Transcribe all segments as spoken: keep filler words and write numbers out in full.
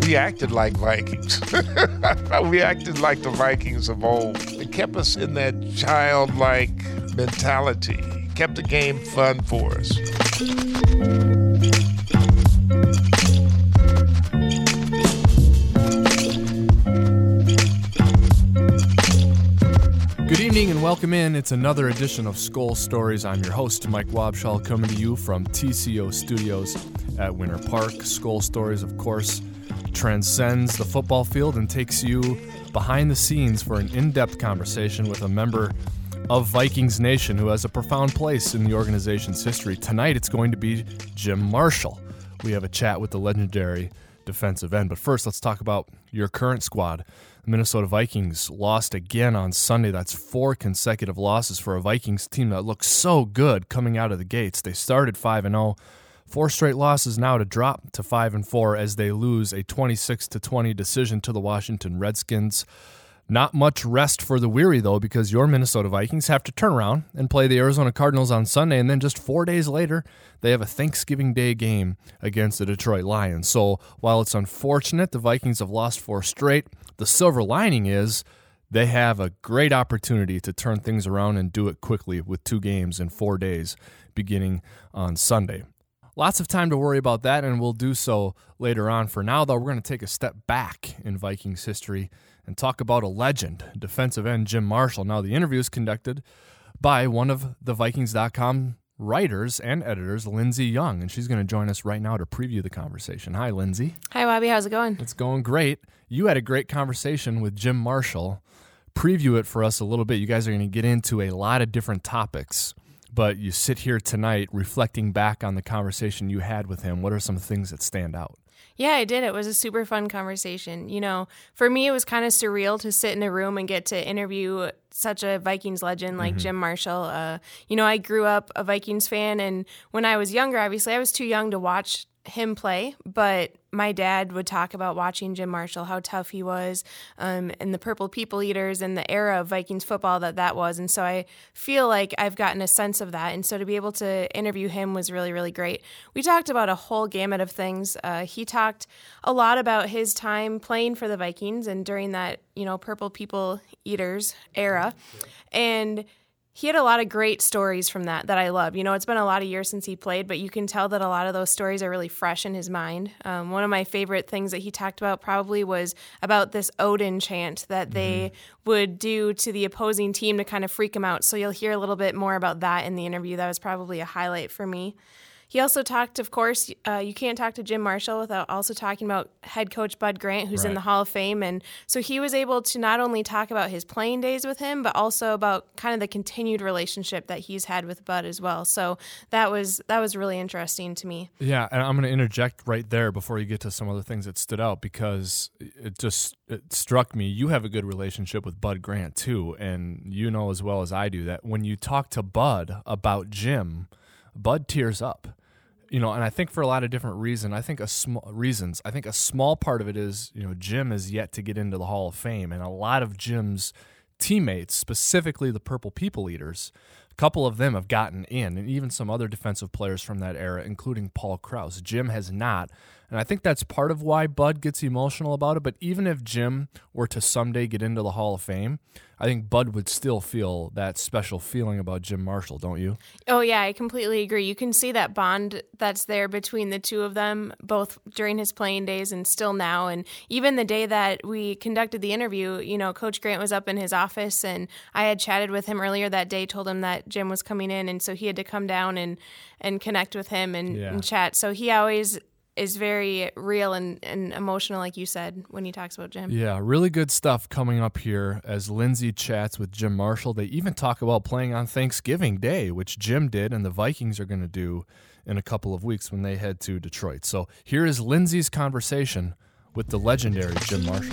we acted like Vikings. We acted like the Vikings of old. It kept us in that childlike mentality. It kept the game fun for us. Good evening and welcome in. It's another edition of Skol Stories. I'm your host, Mike Wabschall, coming to you from T C O Studios at Winter Park. Skol Stories, of course, transcends the football field and takes you behind the scenes for an in-depth conversation with a member of Vikings Nation who has a profound place in the organization's history. Tonight, it's going to be Jim Marshall. We have a chat with the legendary defensive end. But first, let's talk about your current squad. The Minnesota Vikings lost again on Sunday. That's four consecutive losses for a Vikings team that looked so good coming out of the gates. They started five and oh. Four straight losses now to drop to five and four as they lose a twenty-six to twenty decision to the Washington Redskins. Not much rest for the weary, though, because your Minnesota Vikings have to turn around and play the Arizona Cardinals on Sunday, and then just four days later, they have a Thanksgiving Day game against the Detroit Lions. So while it's unfortunate the Vikings have lost four straight, the silver lining is they have a great opportunity to turn things around and do it quickly with two games in four days beginning on Sunday. Lots of time to worry about that, and we'll do so later on. For now, though, we're going to take a step back in Vikings history and talk about a legend, defensive end Jim Marshall. Now, the interview is conducted by one of the Vikings dot com writers and editors, Lindsey Young, and she's going to join us right now to preview the conversation. Hi, Lindsey. Hi, Bobby. How's it going? It's going great. You had a great conversation with Jim Marshall. Preview it for us a little bit. You guys are going to get into a lot of different topics, but you sit here tonight reflecting back on the conversation you had with him. What are some things that stand out? Yeah, I did. It was a super fun conversation. You know, for me, it was kind of surreal to sit in a room and get to interview such a Vikings legend like mm-hmm. Jim Marshall. Uh, you know, I grew up a Vikings fan, and when I was younger, obviously, I was too young to watch him play, but my dad would talk about watching Jim Marshall, how tough he was, um, and the Purple People Eaters and the era of Vikings football that that was. And so I feel like I've gotten a sense of that. And so to be able to interview him was really, really great. We talked about a whole gamut of things. Uh, he talked a lot about his time playing for the Vikings and during that, you know, Purple People Eaters era. And he had a lot of great stories from that that I love. You know, it's been a lot of years since he played, but you can tell that a lot of those stories are really fresh in his mind. Um, one of my favorite things that he talked about probably was about this Odin chant that mm-hmm. they would do to the opposing team to kind of freak them out. So you'll hear a little bit more about that in the interview. That was probably a highlight for me. He also talked, of course, uh, you can't talk to Jim Marshall without also talking about head coach Bud Grant, who's right. in the Hall of Fame. And so he was able to not only talk about his playing days with him, but also about kind of the continued relationship that he's had with Bud as well. So that was that was really interesting to me. Yeah, and I'm going to interject right there before you get to some other things that stood out, because it just it struck me. You have a good relationship with Bud Grant, too, and you know as well as I do that when you talk to Bud about Jim, Bud tears up. You know, and I think for a lot of different reasons, I think a small reasons. I think a small part of it is, you know, Jim is yet to get into the Hall of Fame, and a lot of Jim's teammates, specifically the Purple People Eaters, a couple of them have gotten in, and even some other defensive players from that era, including Paul Krause. Jim has not, and I think that's part of why Bud gets emotional about it. But even if Jim were to someday get into the Hall of Fame, I think Bud would still feel that special feeling about Jim Marshall, don't you? Oh, yeah, I completely agree. You can see that bond that's there between the two of them, both during his playing days and still now. And even the day that we conducted the interview, you know, Coach Grant was up in his office, and I had chatted with him earlier that day, told him that Jim was coming in, and so he had to come down and, and connect with him and, yeah. and chat. So he always is very real and, and emotional, like you said, when he talks about Jim. Yeah, really good stuff coming up here as Lindsey chats with Jim Marshall. They even talk about playing on Thanksgiving Day, which Jim did and the Vikings are going to do in a couple of weeks when they head to Detroit. So here is Lindsey's conversation with the legendary Jim Marshall.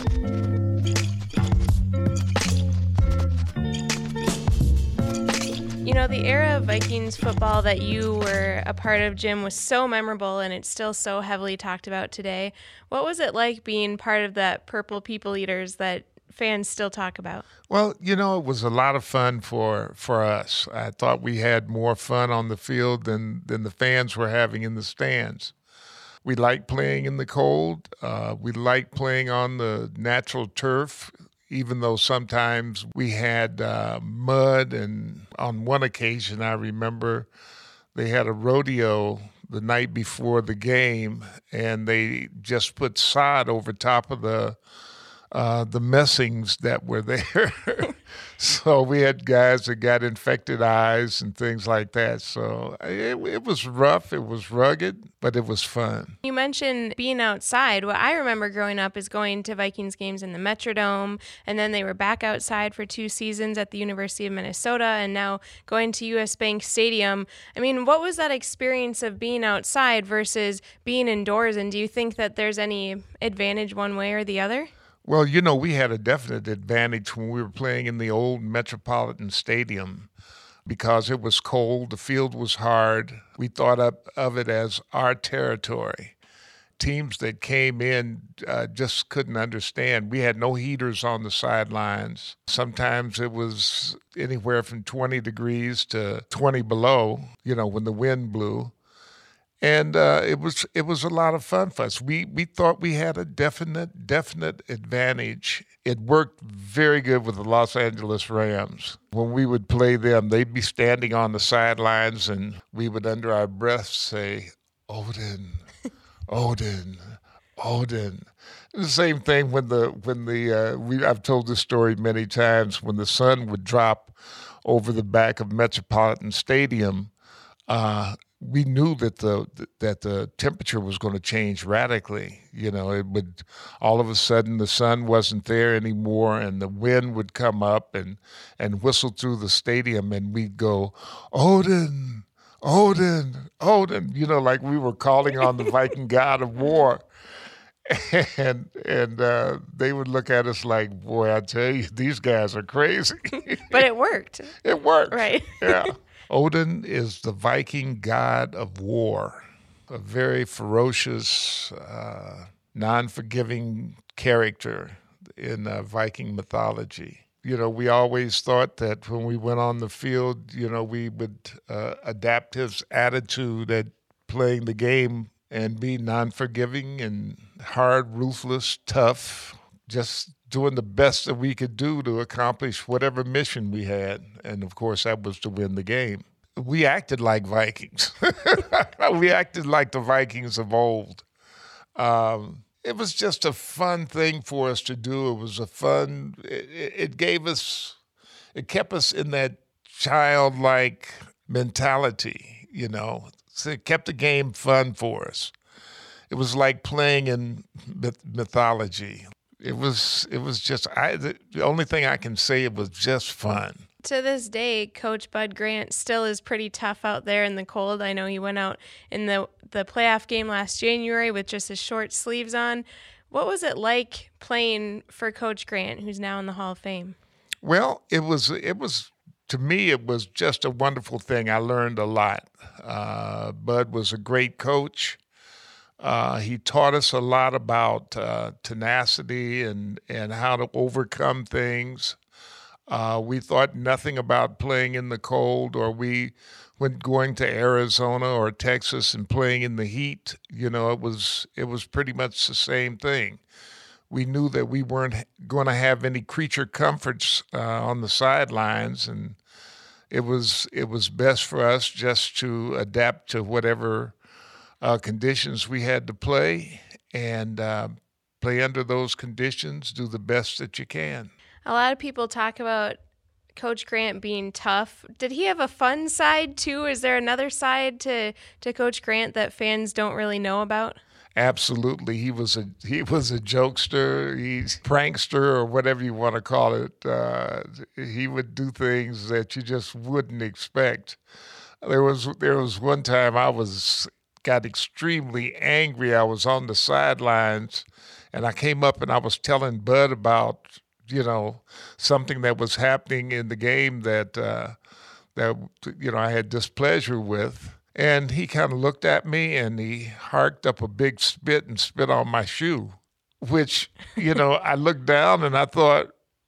You know, the era of Vikings football that you were a part of, Jim, was so memorable, and it's still so heavily talked about today. What was it like being part of that Purple People Eaters that fans still talk about? Well, you know, it was a lot of fun for for us. I thought we had more fun on the field than, than the fans were having in the stands. We like playing in the cold. Uh, we like playing on the natural turf, even though sometimes we had uh, mud. And on one occasion, I remember they had a rodeo the night before the game, and they just put sod over top of the uh, the messings that were there. So we had guys that got infected eyes and things like that. So it, it was rough, it was rugged, but it was fun. You mentioned being outside. What I remember growing up is going to Vikings games in the Metrodome, and then they were back outside for two seasons at the University of Minnesota, and now going to U S Bank Stadium. I mean, what was that experience of being outside versus being indoors, and do you think that there's any advantage one way or the other? Well, you know, we had a definite advantage when we were playing in the old Metropolitan Stadium because it was cold, the field was hard. We thought up of it as our territory. Teams that came in uh, just couldn't understand. We had no heaters on the sidelines. Sometimes it was anywhere from twenty degrees to twenty below, you know, when the wind blew. And uh, it was it was a lot of fun for us. We we thought we had a definite definite advantage. It worked very good with the Los Angeles Rams. When we would play them, they'd be standing on the sidelines, and we would, under our breath, say, "Odin, Odin, Odin." The same thing when the when the uh, we I've told this story many times. When the sun would drop over the back of Metropolitan Stadium. Uh, we knew that the that the temperature was going to change radically. You know, it would all of a sudden the sun wasn't there anymore, and the wind would come up and and whistle through the stadium, and we'd go, Odin, Odin, Odin. You know, like we were calling on the Viking god of war. And and uh, they would look at us like, boy, I tell you, these guys are crazy. But it worked. It worked. Right. Yeah. Odin is the Viking god of war, a very ferocious, uh, non-forgiving character in uh, Viking mythology. You know, we always thought that when we went on the field, you know, we would uh, adapt his attitude at playing the game and be non-forgiving and hard, ruthless, tough, just doing the best that we could do to accomplish whatever mission we had. And, of course, that was to win the game. We acted like Vikings. We acted like the Vikings of old. Um, it was just a fun thing for us to do. It was a fun, it, it gave us, it kept us in that childlike mentality, you know. So it kept the game fun for us. It was like playing in myth- mythology. It was it was just, I, the, the only thing I can say, it was just fun. To this day, Coach Bud Grant still is pretty tough out there in the cold. I know he went out in the, the playoff game last January with just his short sleeves on. What was it like playing for Coach Grant, who's now in the Hall of Fame? Well, it was, it was to me, it was just a wonderful thing. I learned a lot. Uh, Bud was a great coach. Uh, he taught us a lot about uh, tenacity and, and how to overcome things. Uh, we thought nothing about playing in the cold, or we went going to Arizona or Texas and playing in the heat. You know, it was it was pretty much the same thing. We knew that we weren't going to have any creature comforts uh, on the sidelines, and it was it was best for us just to adapt to whatever Uh, conditions we had to play, and uh, play under those conditions, do the best that you can. A lot of people talk about Coach Grant being tough. Did he have a fun side too? Is there another side to, to Coach Grant that fans don't really know about? Absolutely. He was a he was a jokester, he's prankster, or whatever you want to call it. Uh, he would do things that you just wouldn't expect. There was there was one time I was got extremely angry. I was on the sidelines, and I came up and I was telling Bud about, you know, something that was happening in the game that uh, that you know I had displeasure with. And he kind of looked at me and he harked up a big spit and spit on my shoe, which, you know, I looked down and I thought,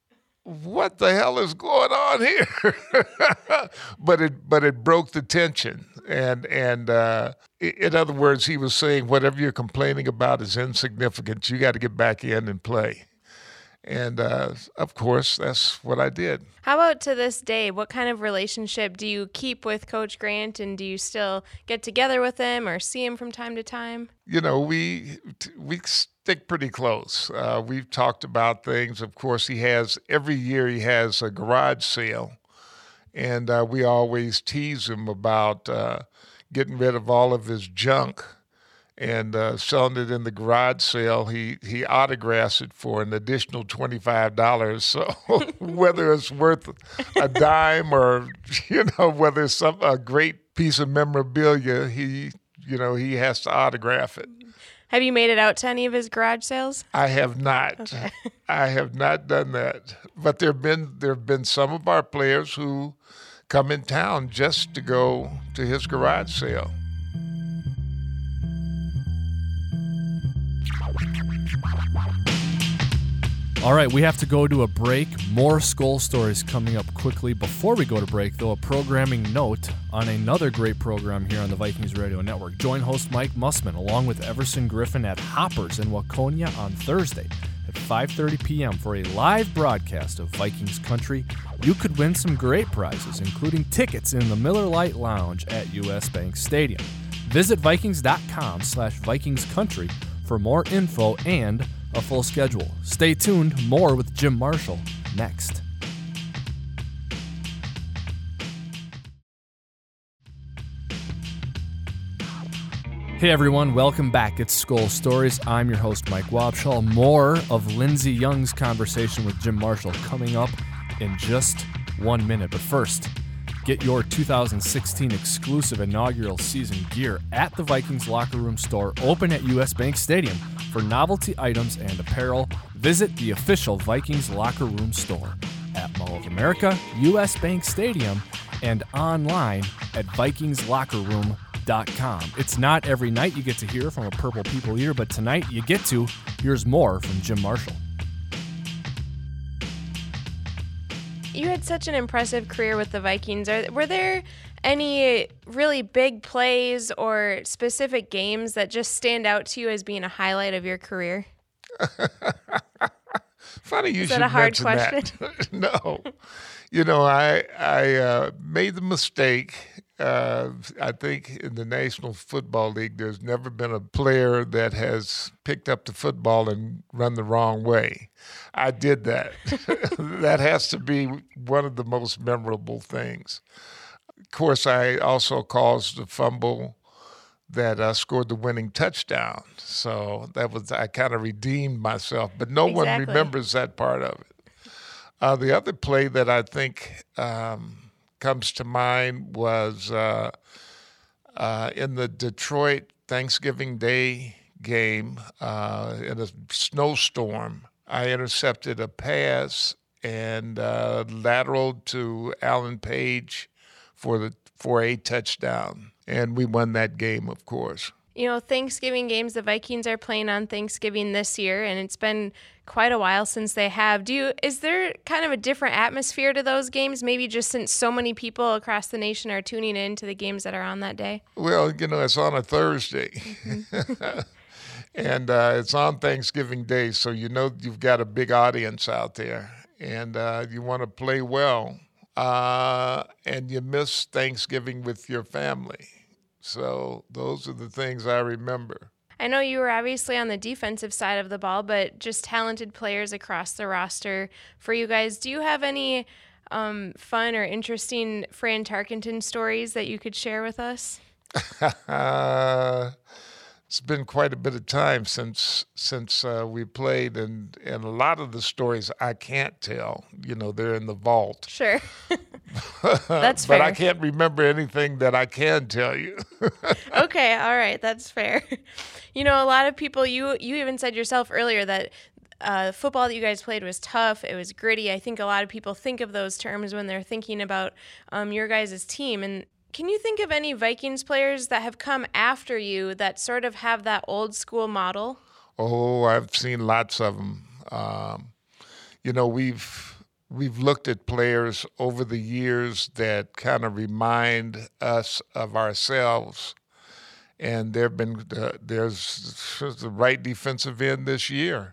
what the hell is going on here? but it but it broke the tension. And, and uh, in other words, he was saying, whatever you're complaining about is insignificant. You got to get back in and play. And, uh, of course, that's what I did. How about to this day? What kind of relationship do you keep with Coach Grant, and do you still get together with him or see him from time to time? You know, we we stick pretty close. Uh, we've talked about things. Of course, he has, every year he has a garage sale. And uh, we always tease him about uh, getting rid of all of his junk and uh, selling it in the garage sale. He he autographs it for an additional twenty-five dollars. So whether it's worth a dime or, you know, whether it's some a great piece of memorabilia, he you know he has to autograph it. Have you made it out to any of his garage sales? I have not. Okay. I have not done that. But there have been there have been some of our players who come in town just to go to his garage sale. All right, we have to go to a break. More Skol stories coming up quickly. Before we go to break, though, a programming note on another great program here on the Vikings Radio Network. Join host Mike Mussman along with Everson Griffin at Hoppers in Waconia on Thursday at five thirty p.m. for a live broadcast of Vikings Country. You could win some great prizes, including tickets in the Miller Lite Lounge at U S Bank Stadium. Visit Vikings.com slash Vikings Country for more info and a full schedule. Stay tuned. More with Jim Marshall next. Hey everyone, welcome back. It's Skol Stories. I'm your host, Mike Wabschall. More of Lindsey Young's conversation with Jim Marshall coming up in just one minute. But first, get your two thousand sixteen exclusive inaugural season gear at the Vikings Locker Room store, open at U S Bank Stadium. For novelty items and apparel, visit the official Vikings Locker Room store at Mall of America, U S Bank Stadium, and online at Vikings Locker Room dot com. It's not every night you get to hear from a Purple People Eater, but tonight you get to. Here's more from Jim Marshall. You had such an impressive career with the Vikings. Are, were there any really big plays or specific games that just stand out to you as being a highlight of your career? Funny you Is should that a hard mention question? that. No. You know, I I uh, made the mistake. Uh, I think in the National Football League, there's never been a player that has picked up the football and run the wrong way. I did that. That has to be one of the most memorable things. Of course, I also caused the fumble that uh, scored the winning touchdown. So that was, I kind of redeemed myself, but no Exactly. one remembers that part of it. Uh, the other play that I think um, comes to mind was uh, uh, in the Detroit Thanksgiving Day game uh, in a snowstorm. I intercepted a pass and uh, lateraled to Alan Page for the for a touchdown, and we won that game, of course. You know, Thanksgiving games, the Vikings are playing on Thanksgiving this year, and it's been quite a while since they have. Do you, is there kind of a different atmosphere to those games, maybe just since so many people across the nation are tuning in to the games that are on that day? Well, you know, it's on a Thursday. Mm-hmm. And uh, it's on Thanksgiving Day, so you know you've got a big audience out there, and uh, you want to play well, uh, and you miss Thanksgiving with your family. So those are the things I remember. I know you were obviously on the defensive side of the ball, but just talented players across the roster for you guys. Do you have any um, fun or interesting Fran Tarkenton stories that you could share with us? uh, It's been quite a bit of time since since uh, we played, and, and a lot of the stories I can't tell. You know, they're in the vault. Sure. That's fair. But I can't remember anything that I can tell you. Okay, all right, that's fair. You know, a lot of people, you you even said yourself earlier that uh, football that you guys played was tough, it was gritty. I think a lot of people think of those terms when they're thinking about um, your guys' team. And can you think of any Vikings players that have come after you that sort of have that old school model? Oh, I've seen lots of them. Um, you know, we've we've looked at players over the years that kind of remind us of ourselves. And there have been uh, there's the right defensive end this year.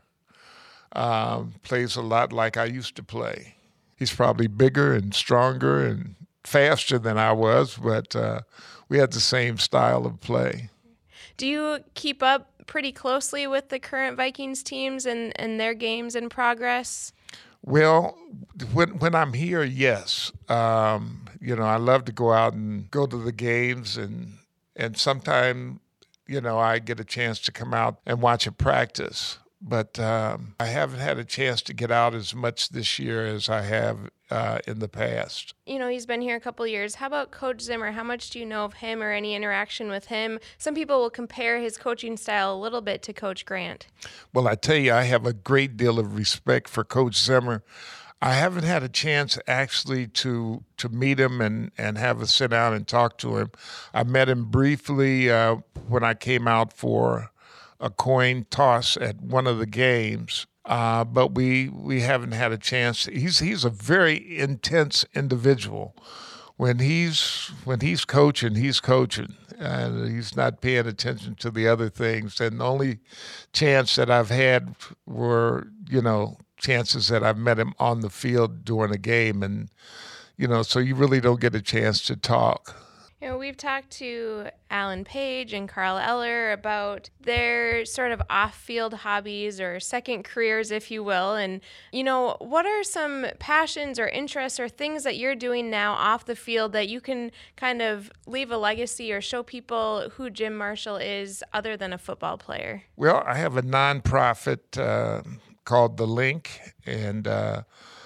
Um, plays a lot like I used to play. He's probably bigger and stronger and faster than I was, but uh, we had the same style of play. Do you keep up pretty closely with the current Vikings teams and, and their games in progress? Well, when when I'm here, yes. Um, you know, I love to go out and go to the games, and and sometimes, you know, I get a chance to come out and watch a practice. But um, I haven't had a chance to get out as much this year as I have uh, in the past. You know, he's been here a couple of years. How about Coach Zimmer? How much do you know of him or any interaction with him? Some people will compare his coaching style a little bit to Coach Grant. Well, I tell you, I have a great deal of respect for Coach Zimmer. I haven't had a chance actually to to meet him and, and have a sit down and talk to him. I met him briefly uh, when I came out for a coin toss at one of the games, uh, but we we haven't had a chance. He's he's a very intense individual. When he's when he's coaching, he's coaching, and he's not paying attention to the other things. And the only chance that I've had were, you know, chances that I've met him on the field during a game, and you know, so you really don't get a chance to talk. You know, we've talked to Alan Page and Carl Eller about their sort of off-field hobbies or second careers, if you will. And, you know, what are some passions or interests or things that you're doing now off the field that you can kind of leave a legacy or show people who Jim Marshall is other than a football player? Well, I have a nonprofit uh, called The Link, and uh,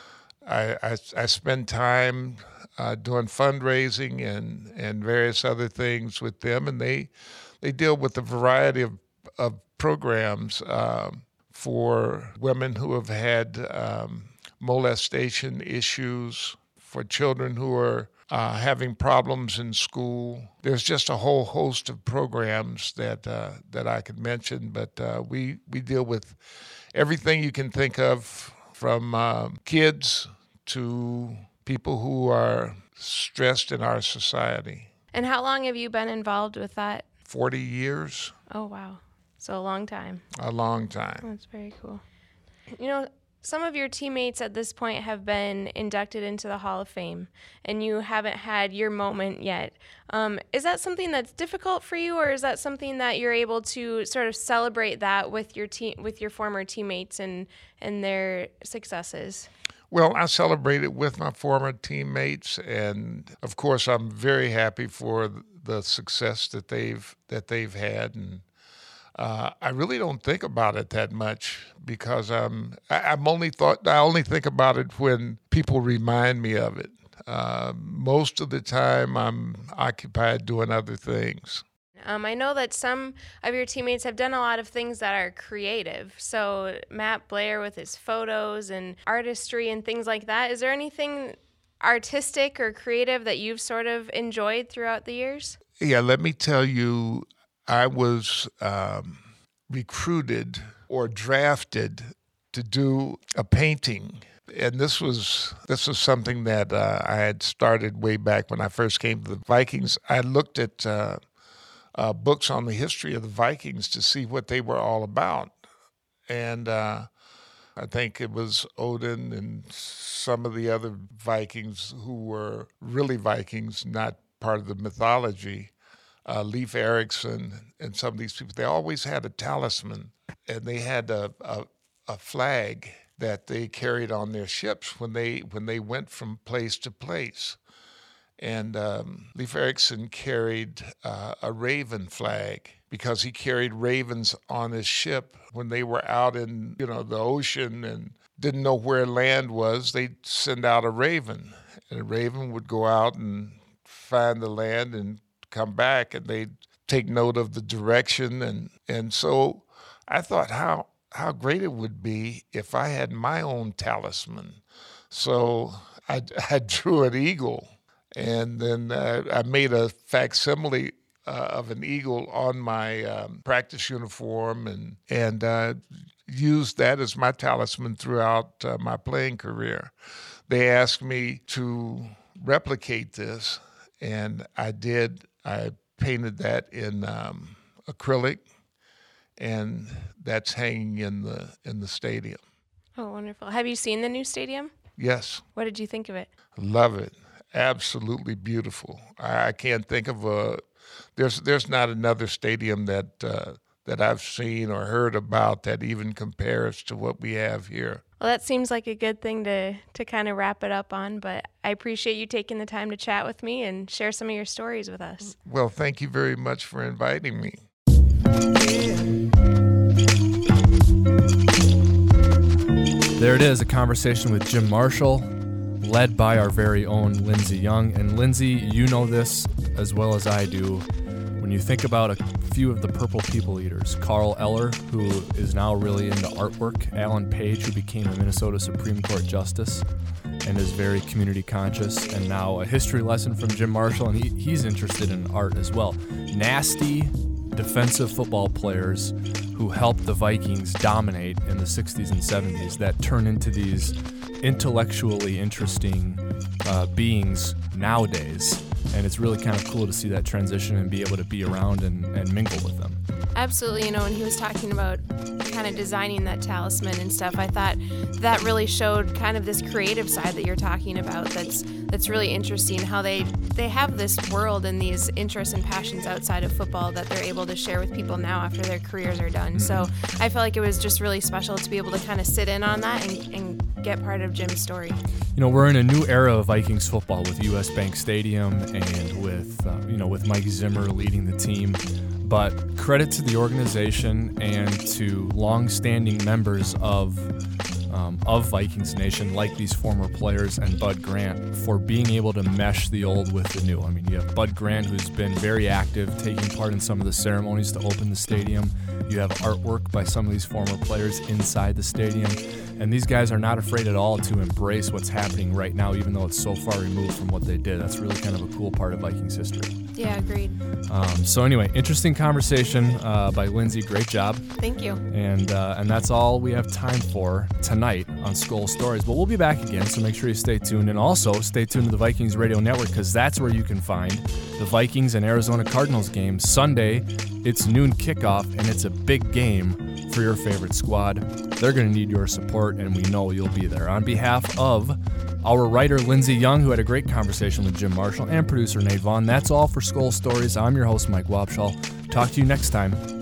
I, I, I spend time Uh, doing fundraising and, and various other things with them, and they they deal with a variety of, of programs um, for women who have had um, molestation issues, for children who are uh, having problems in school. There's just a whole host of programs that uh, that I could mention, but uh, we, we deal with everything you can think of, from uh, kids to people who are stressed in our society. And how long have you been involved with that? forty years. Oh, wow. So a long time. A long time. That's very cool. You know, some of your teammates at this point have been inducted into the Hall of Fame, and you haven't had your moment yet. Um, is that something that's difficult for you, or is that something that you're able to sort of celebrate that with your team, with your former teammates and, and their successes? Well, I celebrate it with my former teammates, and of course, I'm very happy for the success that they've that they've had. And uh, I really don't think about it that much because I'm I, I'm only thought I only think about it when people remind me of it. Uh, most of the time, I'm occupied doing other things. Um, I know that some of your teammates have done a lot of things that are creative. So Matt Blair with his photos and artistry and things like that. Is there anything artistic or creative that you've sort of enjoyed throughout the years? Yeah, let me tell you, I was um, recruited or drafted to do a painting. And this was this was something that uh, I had started way back when I first came to the Vikings. I looked at Uh, Uh, books on the history of the Vikings to see what they were all about. And uh, I think it was Odin and some of the other Vikings who were really Vikings, not part of the mythology, uh, Leif Erikson and some of these people. They always had a talisman, and they had a, a, a flag that they carried on their ships when they when they went from place to place. And um, Leif Erikson carried uh, a raven flag because he carried ravens on his ship when they were out in, you know, the ocean and didn't know where land was. They'd send out a raven, and a raven would go out and find the land and come back, and they'd take note of the direction. And, and so I thought how how great it would be if I had my own talisman. So I, I drew an eagle. And then uh, I made a facsimile uh, of an eagle on my um, practice uniform, and and uh, used that as my talisman throughout uh, my playing career. They asked me to replicate this, and I did. I painted that in um, acrylic, and that's hanging in the in the stadium. Oh, wonderful. Have you seen the new stadium? Yes. What did you think of it? Love it. Absolutely beautiful. I, I can't think of a, there's there's not another stadium that uh, that I've seen or heard about that even compares to what we have here. Well, that seems like a good thing to, to kind of wrap it up on, but I appreciate you taking the time to chat with me and share some of your stories with us. Well, thank you very much for inviting me. There it is, a conversation with Jim Marshall, led by our very own Lindsey Young. And Lindsey, you know this as well as I do. When you think about a few of the Purple People Eaters, Carl Eller, who is now really into artwork, Alan Page, who became a Minnesota Supreme Court Justice and is very community conscious, and now a history lesson from Jim Marshall, and he, he's interested in art as well. Nasty defensive football players who helped the Vikings dominate in the sixties and seventies that turn into these intellectually interesting uh, beings nowadays. And it's really kind of cool to see that transition and be able to be around and, and mingle with them. Absolutely. You know, when he was talking about kind of designing that talisman and stuff, I thought that really showed kind of this creative side that you're talking about that's that's really interesting, how they, they have this world and these interests and passions outside of football that they're able to share with people now after their careers are done. Mm-hmm. So I felt like it was just really special to be able to kind of sit in on that and, and get part of Jim's story. You know, we're in a new era of Vikings football with U S Bank Stadium and with, uh, you know, with Mike Zimmer leading the team. But credit to the organization and to long-standing members of um, of Vikings Nation, like these former players and Bud Grant, for being able to mesh the old with the new. I mean, you have Bud Grant, who's been very active, taking part in some of the ceremonies to open the stadium. You have artwork by some of these former players inside the stadium. And these guys are not afraid at all to embrace what's happening right now, even though it's so far removed from what they did. That's really kind of a cool part of Vikings history. Yeah, agreed. Um, so anyway, interesting conversation uh, by Lindsey. Great job. Thank you. And uh, and that's all we have time for tonight on Skol Stories. But we'll be back again, so make sure you stay tuned. And also stay tuned to the Vikings Radio Network, because that's where you can find the Vikings and Arizona Cardinals game. Sunday, it's noon kickoff, and it's a big game for your favorite squad. They're going to need your support, and we know you'll be there. On behalf of our writer, Lindsey Young, who had a great conversation with Jim Marshall, and producer Nate Vaughn, that's all for Skol Stories. I'm your host, Mike Wobschall. Talk to you next time.